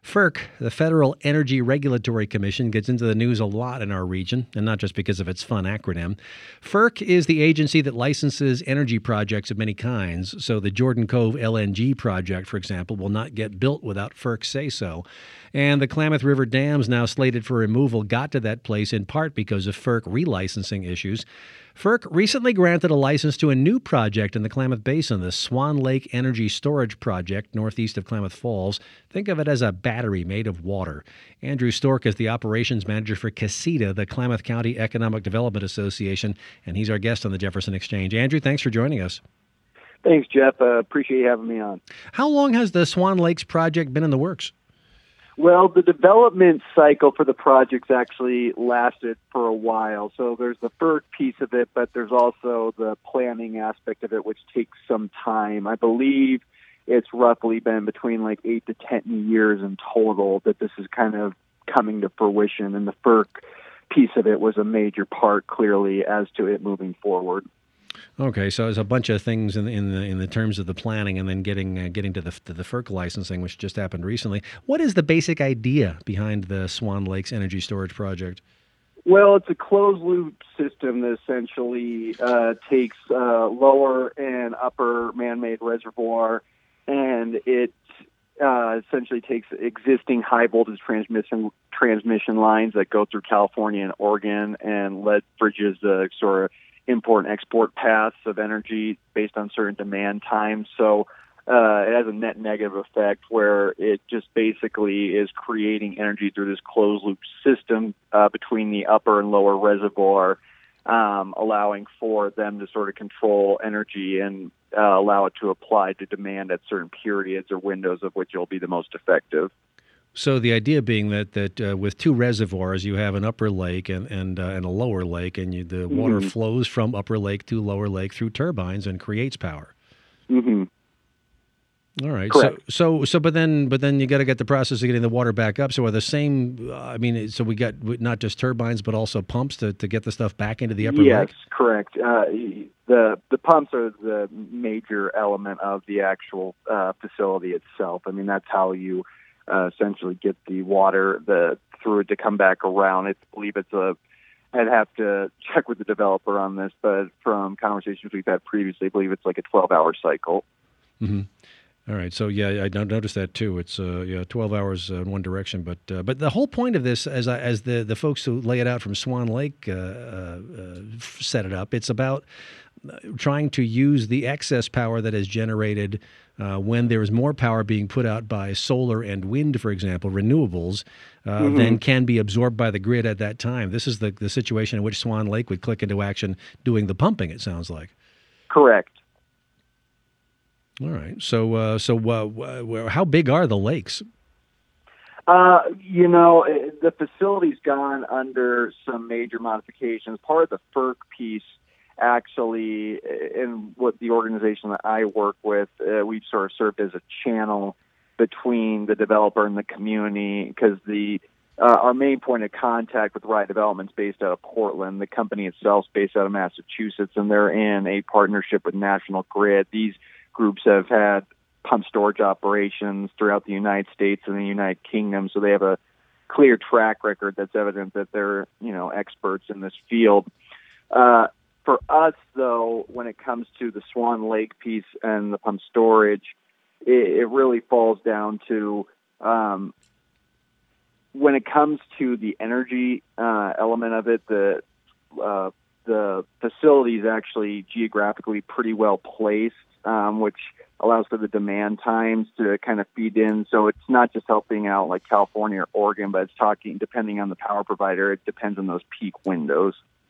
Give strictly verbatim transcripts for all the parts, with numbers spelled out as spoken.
FERC, the Federal Energy Regulatory Commission, gets into the news a lot in our region, and not just because of its fun acronym. FERC is the agency that licenses energy projects of many kinds, so the Jordan Cove L N G project, for example, will not get built without FERC's say-so. And the Klamath River dams now slated for removal got to that place in part because of FERC relicensing issues. FERC recently granted a license to a new project in the Klamath Basin, the Swan Lake Energy Storage Project, northeast of Klamath Falls. Think of it as a battery made of water. Andrew Stork is the operations manager for CASITA, the Klamath County Economic Development Association, and he's our guest on the Jefferson Exchange. Andrew, thanks for joining us. Thanks, Jeff. Uh, appreciate you having me on. How long has the Swan Lakes project been in the works? Well, the development cycle for the project's actually lasted for a while. So there's the FERC piece of it, but there's also the planning aspect of it, which takes some time. I believe it's roughly been between like eight to ten years in total that this is kind of coming to fruition, and the FERC piece of it was a major part, clearly, as to it moving forward. Okay, so there's a bunch of things in the, in the in the terms of the planning, and then getting uh, getting to the to the FERC licensing, which just happened recently. What is the basic idea behind the Swan Lakes Energy Storage Project? Well, it's a closed loop system that essentially uh, takes uh, lower and upper man-made reservoir, and it uh, essentially takes existing high voltage transmission transmission lines that go through California and Oregon, and leverages the sort of import and export paths of energy based on certain demand times. So uh, it has a net negative effect where it just basically is creating energy through this closed loop system uh, between the upper and lower reservoir, um, allowing for them to sort of control energy and uh, allow it to apply to demand at certain periods or windows of which it will be the most effective. So the idea being that that uh, with two reservoirs, you have an upper lake and and, uh, and a lower lake, and you, the water Mm-hmm. flows from upper lake to lower lake through turbines and creates power. Mm-hmm. All right. Correct. So so so, but then but then you got to get the process of getting the water back up. So are the same? Uh, I mean, so we got not just turbines, but also pumps to, to get the stuff back into the upper yes, lake. Yes, correct. Uh, the the pumps are the major element of the actual uh, facility itself. I mean, that's how you Uh, essentially get the water the through it to come back around. I believe it's a, I'd have to check with the developer on this, but from conversations we've had previously, I believe it's like a twelve-hour cycle. Mm-hmm. All right. So yeah, I noticed that too. It's uh, yeah, twelve hours uh, in one direction. But uh, but the whole point of this, as I, as the the folks who lay it out from Swan Lake uh, uh, set it up, it's about trying to use the excess power that is generated uh, when there is more power being put out by solar and wind, for example, renewables, uh, Mm-hmm. than can be absorbed by the grid at that time. This is the, the situation in which Swan Lake would click into action doing the pumping, it sounds like. Correct. All right. So, uh, so uh, w- how big are the lakes? Uh, you know, the facility's gone under some major modifications. Part of the FERC piece, actually, in what the organization that I work with, uh, we've sort of served as a channel between the developer and the community, because the uh, our main point of contact with Rye Development is based out of Portland. The company itself is based out of Massachusetts, and they're in a partnership with National Grid. These groups have had pump storage operations throughout the United States and the United Kingdom, so they have a clear track record that's evident that they're, you know, experts in this field. Uh, for us, though, when it comes to the Swan Lake piece and the pump storage, it, it really falls down to um, when it comes to the energy uh, element of it, the uh, the facility is actually geographically pretty well placed, um, which allows for the demand times to kind of feed in. So it's not just helping out like California or Oregon, but it's talking, depending on the power provider, it depends on those peak windows.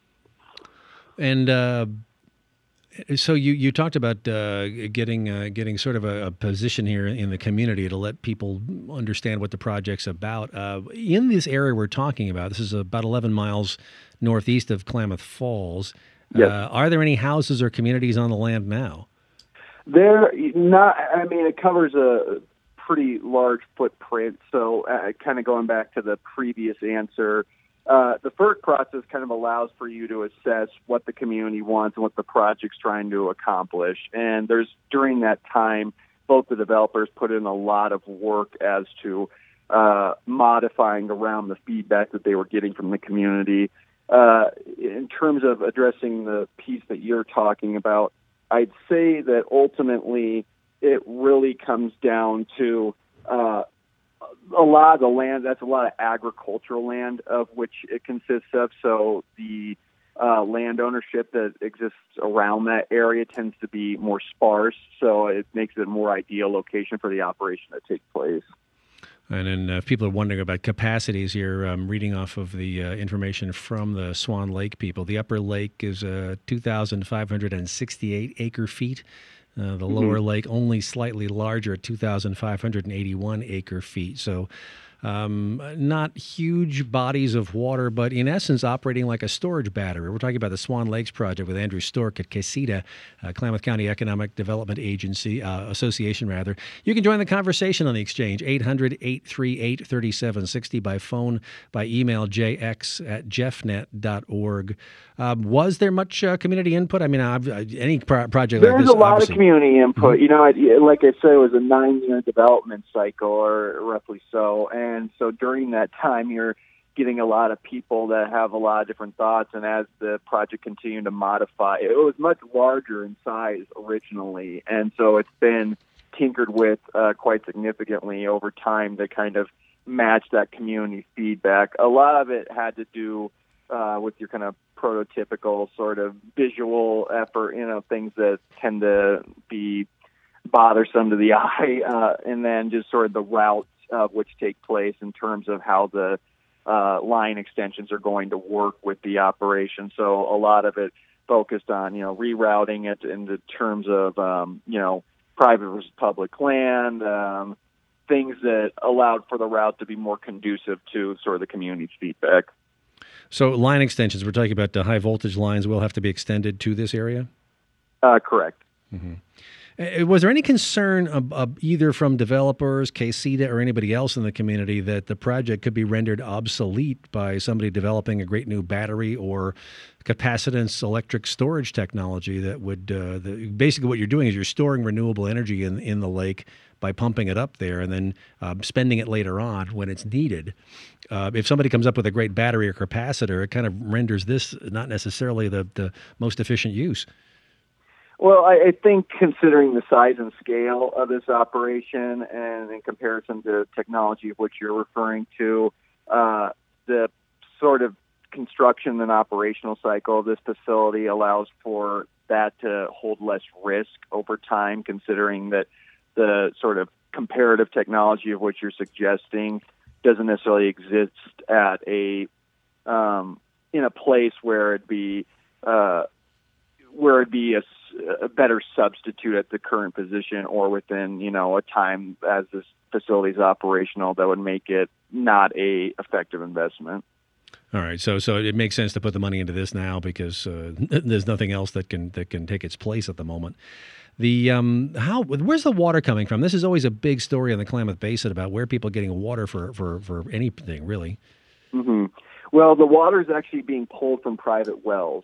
And uh, so you, you talked about uh, getting uh, getting sort of a, a position here in the community to let people understand what the project's about. Uh, in this area we're talking about, this is about eleven miles northeast of Klamath Falls. Yes. Uh, are there any houses or communities on the land now? There, not. I mean, it covers a pretty large footprint. So, uh, kind of going back to the previous answer, uh, the FERC process kind of allows for you to assess what the community wants and what the project's trying to accomplish. And there's during that time, both the developers put in a lot of work as to uh, modifying around the feedback that they were getting from the community. Uh, in terms of addressing the piece that you're talking about, I'd say that ultimately it really comes down to uh, a lot of the land. That's a lot of agricultural land of which it consists of. So the uh, land ownership that exists around that area tends to be more sparse. So it makes it a more ideal location for the operation to take place. And then uh, if people are wondering about capacities here, I'm reading off of the uh, information from the Swan Lake people. The upper lake is uh, two thousand five hundred sixty-eight acre feet. Uh, the Mm-hmm. lower lake only slightly larger at two thousand five hundred eighty-one acre feet. So um, not huge bodies of water, but in essence operating like a storage battery. We're talking about the Swan Lakes project with Andrew Stork at CASITA, uh, Klamath County Economic Development Agency, uh, Association rather. You can join the conversation on the exchange, eight hundred, eight three eight, three seven six zero, by phone, by email, j x at jeffnet dot org. Um, was there much uh, community input? I mean, I've, uh, any pro- project like There's this, a lot of obviously. community input. Mhm. You know, it, like I said, it was a nine-year development cycle, or roughly so. And so during that time, you're getting a lot of people that have a lot of different thoughts. And as the project continued to modify, it was much larger in size originally. And so it's been tinkered with uh, quite significantly over time to kind of match that community feedback. A lot of it had to do uh, with your kind of prototypical sort of visual effort, you know, things that tend to be bothersome to the eye, uh, and then just sort of the routes uh, which take place in terms of how the uh, line extensions are going to work with the operation. So a lot of it focused on, you know, rerouting it in the terms of, um, you know, private versus public land, um, things that allowed for the route to be more conducive to sort of the community's feedback. So line extensions, we're talking about the high voltage lines will have to be extended to this area? Uh, correct. Mm-hmm. Uh, Was there any concern of, of either from developers, CASITA, or anybody else in the community that the project could be rendered obsolete by somebody developing a great new battery or capacitance electric storage technology that would uh, the, basically what you're doing is you're storing renewable energy in, in the lake by pumping it up there and then uh, spending it later on when it's needed. Uh, if somebody comes up with a great battery or capacitor, it kind of renders this not necessarily the, the most efficient use. Well, I, I think considering the size and scale of this operation and in comparison to technology of which you're referring to, uh, the sort of construction and operational cycle of this facility allows for that to hold less risk over time, considering that the sort of comparative technology of which you're suggesting doesn't necessarily exist at a um, in a place where it'd be uh, where it'd be a, a better substitute at the current position or within, you know, a time as this facility is operational that would make it not a effective investment. All right, so so it makes sense to put the money into this now because uh, there's nothing else that can that can take its place at the moment. The um, how where's the water coming from? This is always a big story in the Klamath Basin about where people are getting water for for, for anything really. Mm-hmm. Well, the water is actually being pulled from private wells.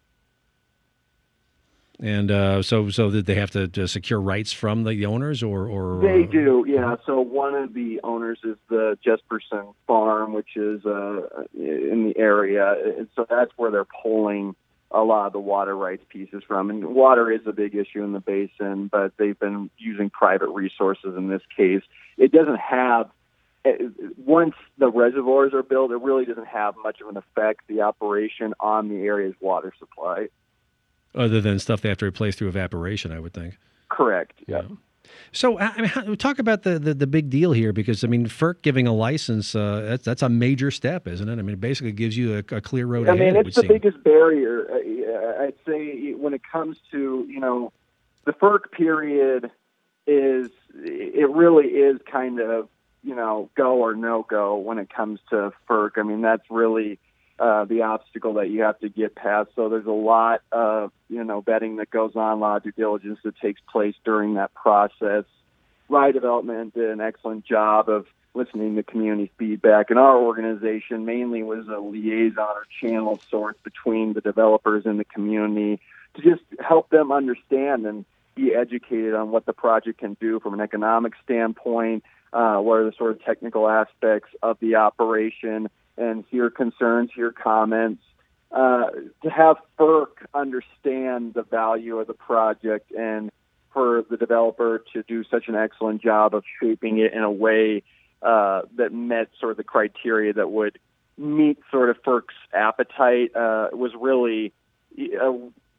And uh, so, so did they have to, to secure rights from the owners, or, or they uh, do? Yeah. So one of the owners is the Jesperson Farm, which is uh, in the area, and so that's where they're pulling a lot of the water rights pieces from. And water is a big issue in the basin, but they've been using private resources in this case. It doesn't have. Once the reservoirs are built, it really doesn't have much of an effect, the operation, on the area's water supply. Other than stuff they have to replace through evaporation, I would think. Correct. Yeah. yeah. So, I mean, how, talk about the, the, the big deal here, because I mean, FERC giving a license, uh, that's that's a major step, isn't it? I mean, it basically gives you a, a clear road I ahead. mean, it's the seem. biggest barrier. Uh, I'd say when it comes to, you know, the FERC period is, it really is kind of, you know, go or no go when it comes to FERC. I mean, that's really uh, the obstacle that you have to get past. So there's a lot of, you know, vetting that goes on, a lot of due diligence that takes place during that process. Rye Development did an excellent job of listening to community feedback, and our organization mainly was a liaison or channel of sorts between the developers and the community to just help them understand and be educated on what the project can do from an economic standpoint, Uh, what are the sort of technical aspects of the operation, and hear concerns, hear comments. Uh, to have FERC understand the value of the project and for the developer to do such an excellent job of shaping it in a way uh, that met sort of the criteria that would meet sort of FERC's appetite uh, was really uh,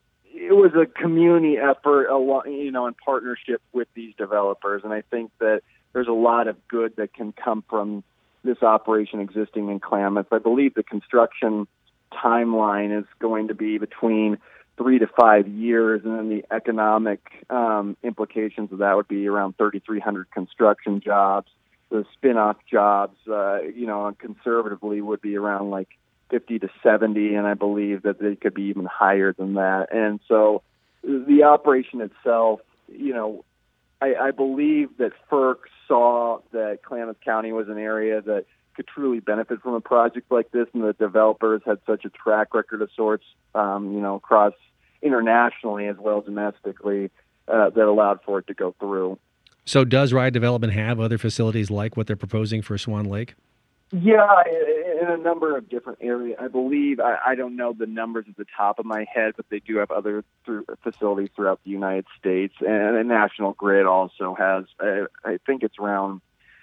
it was a community effort, a lot, you know, in partnership with these developers, and I think that there's a lot of good that can come from this operation existing in Klamath. I believe the construction timeline is going to be between three to five years, and then the economic um, implications of that would be around thirty-three hundred construction jobs. The spin-off jobs, uh, you know, conservatively would be around like fifty to seventy, and I believe that they could be even higher than that. And so the operation itself, you know, I, I believe that FERC saw that Klamath County was an area that could truly benefit from a project like this, and the developers had such a track record of sorts, um, you know, across internationally as well as domestically, uh, that allowed for it to go through. So does Ride Development have other facilities like what they're proposing for Swan Lake? Yeah, in a number of different areas. I believe, I, I don't know the numbers at the top of my head, but they do have other th- facilities throughout the United States. And, and National Grid also has, I, I think it's around,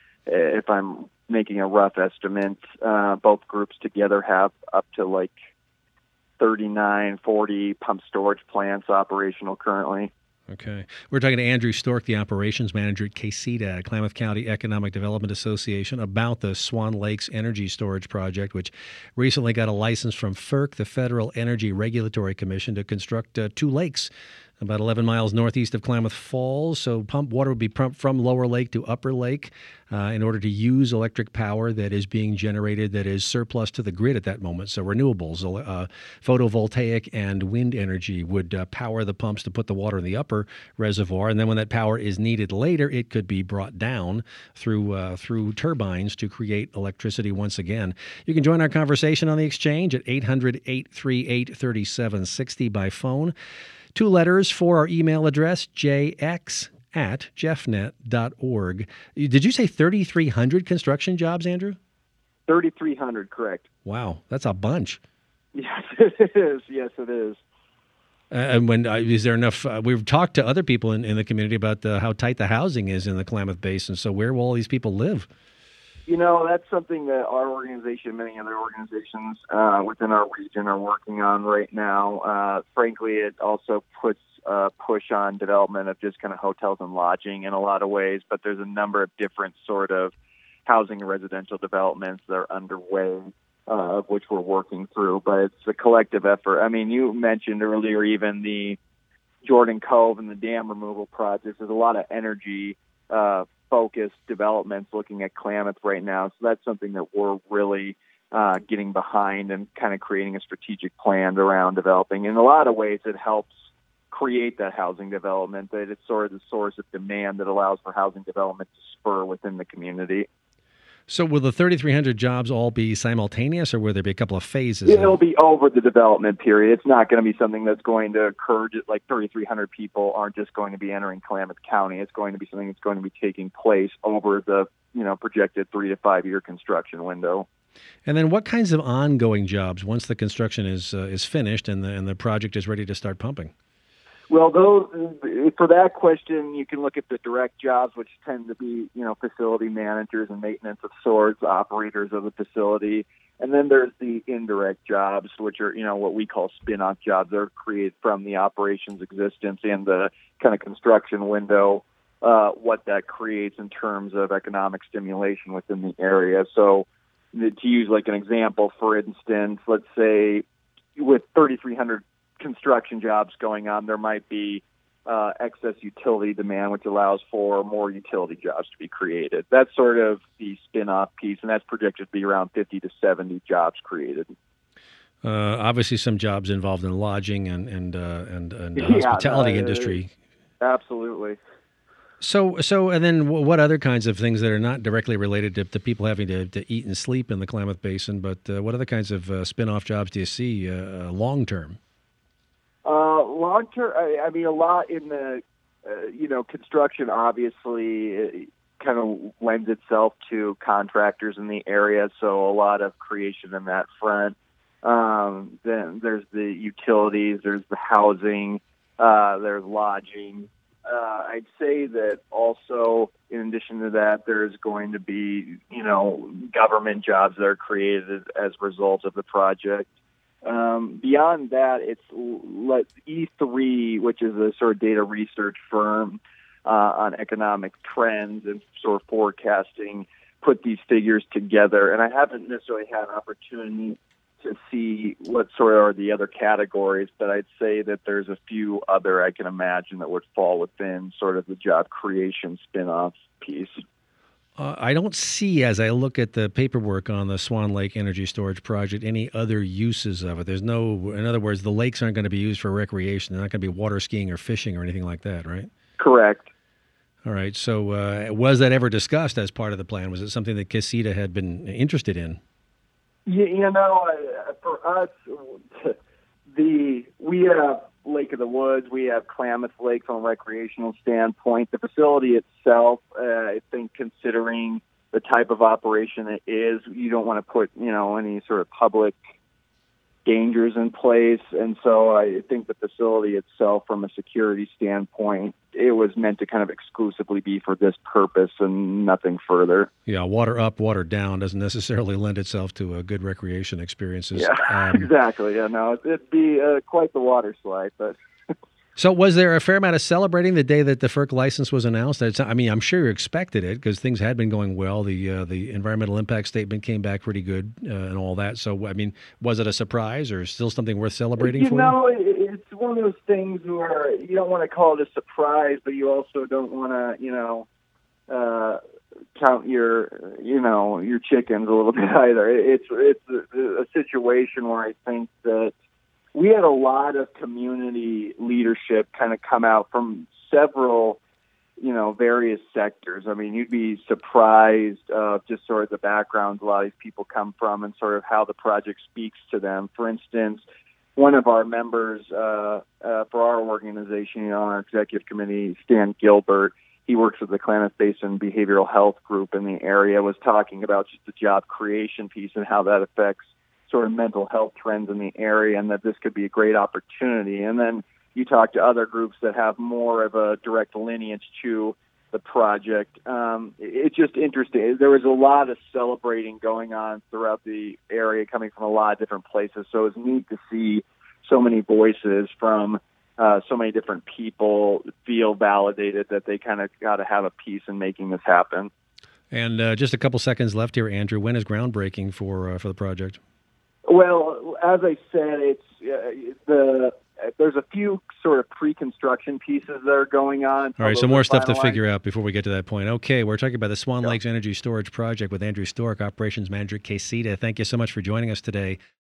if I'm making a rough estimate, uh, both groups together have up to like thirty-nine, forty pump storage plants operational currently. Okay. We're talking to Andrew Stork, the operations manager at KCEDA, Klamath County Economic Development Association, about the Swan Lakes Energy Storage Project, which recently got a license from FERC, the Federal Energy Regulatory Commission, to construct uh, two lakes about eleven miles northeast of Klamath Falls. So pump water would be pumped from Lower Lake to Upper Lake uh, in order to use electric power that is being generated that is surplus to the grid at that moment. So renewables, uh, photovoltaic and wind energy would uh, power the pumps to put the water in the upper reservoir. And then when that power is needed later, it could be brought down through uh, through turbines to create electricity once again. You can join our conversation on the Exchange at eight hundred, eight three eight, three seven six zero by phone. Two letters for our email address, j x at jeffnet dot org. Did you say thirty-three hundred construction jobs, Andrew? thirty-three hundred, correct. Wow, that's a bunch. Yes, it is. Yes, it is. Uh, and when uh, is there enough? Uh, we've talked to other people in, in the community about the, how tight the housing is in the Klamath Basin. So where will all these people live? You know, that's something that our organization, many other organizations uh, within our region are working on right now. Uh, frankly, it also puts a push on development of just kind of hotels and lodging in a lot of ways, but there's a number of different sort of housing and residential developments that are underway, uh, of which we're working through, but it's a collective effort. I mean, you mentioned earlier even the Jordan Cove and the dam removal projects. There's a lot of energy uh focused developments looking at Klamath right now. So that's something that we're really uh, getting behind and kind of creating a strategic plan around developing. In a lot of ways, it helps create that housing development, that it's sort of the source of demand that allows for housing development to spur within the community. So will the thirty-three hundred jobs all be simultaneous, or will there be a couple of phases? It'll be over the development period. It's not going to be something that's going to occur. Just like thirty-three hundred people aren't just going to be entering Klamath County. It's going to be something that's going to be taking place over the, you know, projected three to five year construction window. And then what kinds of ongoing jobs once the construction is uh, is finished and the and the project is ready to start pumping? Well, those, for that question, you can look at the direct jobs, which tend to be, you know, facility managers and maintenance of sorts, operators of the facility. And then there's the indirect jobs, which are, you know, what we call spin-off jobs. They're created from the operations existence and the kind of construction window, uh, what that creates in terms of economic stimulation within the area. So to use like an example, for instance, let's say with thirty-three hundred construction jobs going on, there might be uh, excess utility demand, which allows for more utility jobs to be created. That's sort of the spin-off piece, and that's projected to be around fifty to seventy jobs created. Uh, obviously, some jobs involved in lodging and and uh, and, and yeah, hospitality uh, industry. Absolutely. So, so, and then what other kinds of things that are not directly related to, to people having to, to eat and sleep in the Klamath Basin, but uh, what other kinds of uh, spin-off jobs do you see uh, long-term? Uh, long term, I, I mean, a lot in the, uh, you know, construction obviously kind of lends itself to contractors in the area, so a lot of creation in that front. Um, then there's the utilities, there's the housing, uh, there's lodging. Uh, I'd say that also, in addition to that, there's going to be, you know, government jobs that are created as a result of the project. Um, beyond that, it's let E three, which is a sort of data research firm uh, on economic trends and sort of forecasting, put these figures together. And I haven't necessarily had an opportunity to see what sort of are the other categories, but I'd say that there's a few other I can imagine that would fall within sort of the job creation spin-off piece. Uh, I don't see, as I look at the paperwork on the Swan Lake Energy Storage Project, any other uses of it. There's no, in other words, the lakes aren't going to be used for recreation. They're not going to be water skiing or fishing or anything like that, right? Correct. All right. So uh, was that ever discussed as part of the plan? Was it something that Casita had been interested in? You, you know, uh, for us, the we have Lake of the Woods, we have Klamath Lake from a recreational standpoint. The facility itself, uh, I think, considering the type of operation it is, you don't want to put, you know, any sort of public dangers in place. And so I think the facility itself, from a security standpoint, it was meant to kind of exclusively be for this purpose and nothing further. Yeah, water up, water down doesn't necessarily lend itself to a good recreation experiences. Yeah, um, exactly. Yeah, no, it'd be uh, quite the water slide, but... So was there a fair amount of celebrating the day that the FERC license was announced? It's, I mean, I'm sure you expected it because things had been going well. The uh, the environmental impact statement came back pretty good uh, and all that. So, I mean, was it a surprise or still something worth celebrating you for know, you? It's one of those things where you don't want to call it a surprise, but you also don't want to, you know, uh, count your, you know, your chickens a little bit either. It's, it's a, a situation where I think that we had a lot of community leadership kind of come out from several, you know, various sectors. I mean, you'd be surprised of uh, just sort of the backgrounds a lot of these people come from and sort of how the project speaks to them. For instance, one of our members uh, uh, for our organization, you know, on our executive committee, Stan Gilbert, he works with the Klamath Basin Behavioral Health Group in the area, was talking about just the job creation piece and how that affects sort of mental health trends in the area, and that this could be a great opportunity. And then you talk to other groups that have more of a direct lineage to the project. Um, it's just interesting. There was a lot of celebrating going on throughout the area, coming from a lot of different places. So it was neat to see so many voices from uh, so many different people feel validated that they kind of got to have a piece in making this happen. And uh, just a couple seconds left here, Andrew. When is groundbreaking for uh, for the project? Well, as I said, it's uh, the there's a few sort of pre-construction pieces that are going on. All right, so more stuff to figure out before we get to that point. Okay, we're talking about the Swan Lakes Energy Storage Project with Andrew Stork, Operations Manager at Casita. Thank you so much for joining us today.